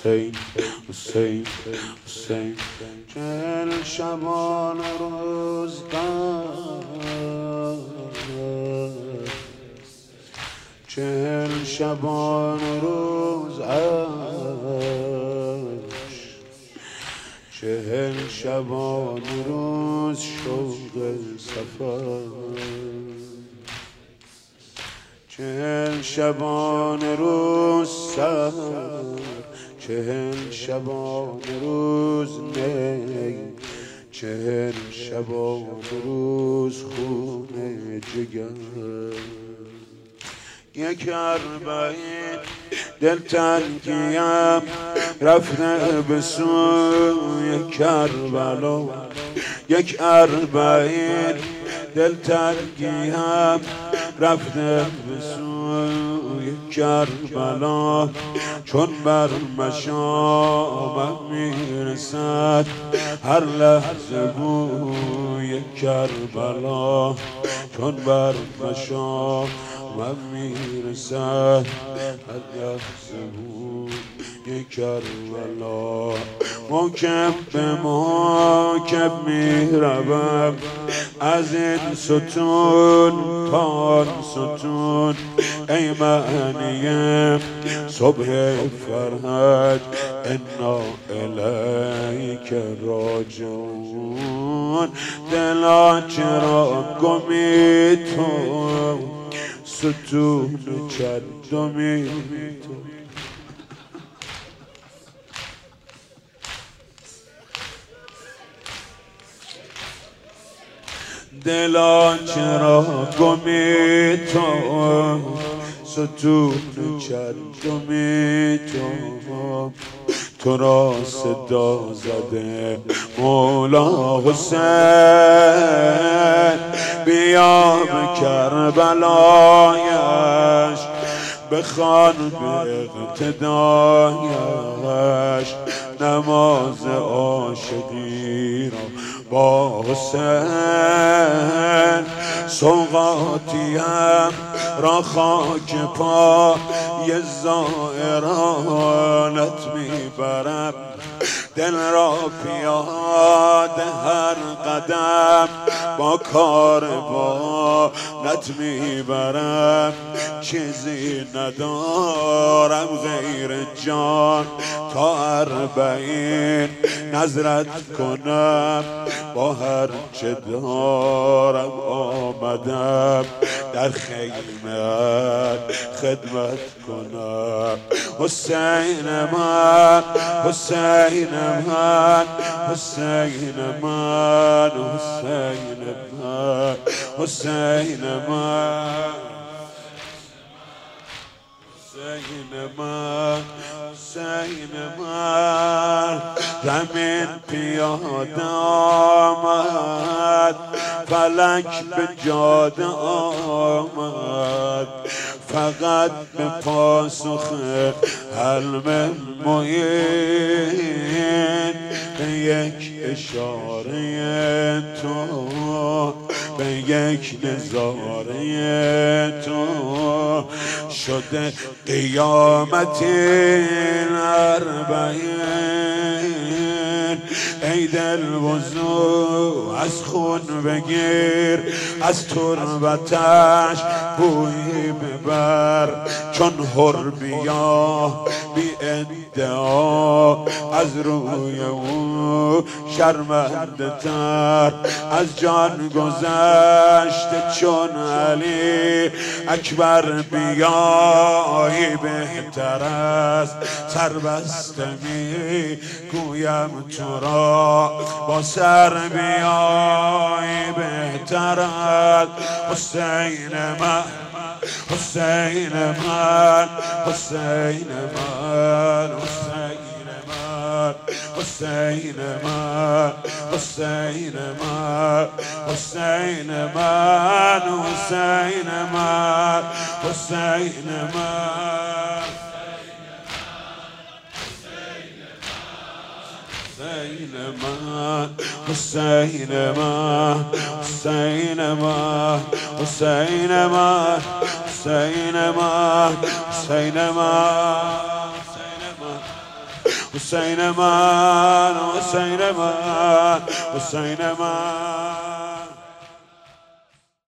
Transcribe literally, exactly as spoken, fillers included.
حسین حسین حسین چهل شبان روز چهل شبان روز عشق چهل شبان روز شوق سفر چهل شبان روز سر چهل شبان روز نی چهل شبان روز خون جگر یک اربعین دلتنگیم رفته به سوی کربلا یک اربعین دلتنگیم رفته به سوی کربلا چون بر مشامم میرسد هر لحظه بوی کربلا چون بر مشامم من میرسد هر لحظه بوی کربلا محکم به محکم میروم از این ستون تا آن ستون ای معنی صبح فرحت انا الیک راجعون دلا چرا گمی تو ستون چندمی تو دلا چرا گمی تو ستون چندمی تو تو را صدا زده مولا حسین بیا به کربلایش بخوان به اقتدایش نماز عاشقی را با حسین سوغاتیم را خاک پای زائرانت میبرم دل را پیاده هر قدم با کاروانت میبرم چیزی ندارم غیر جان تا اربعین نظرت کنم با هر چه دارم آمدم در خیمت خدمت کنم حسین من حسین من حسین من حسین من حسین من حسین من حسین من زمین پیاده آمد فلک به جاده آمد فقط به پاسخ حلم معین به یک اشاره تو به یک نظاره تو شده قیامت این اربعین ای دل وضو از خون بگیر از تربتش بویی ببر چون حر بیا بی ادعا از روی او شرمنده تر از جان گذشته چون علی اکبر بیایی بهتر است سربسته می گویم تو را با سر بیایی بهتر است حسین من حسین من حسین من حسین من حسین من حسین من حسین من حسین من حسین من حسین من حسین من حسین من حسین من حسین من حسین من حسین من حسین من حسین من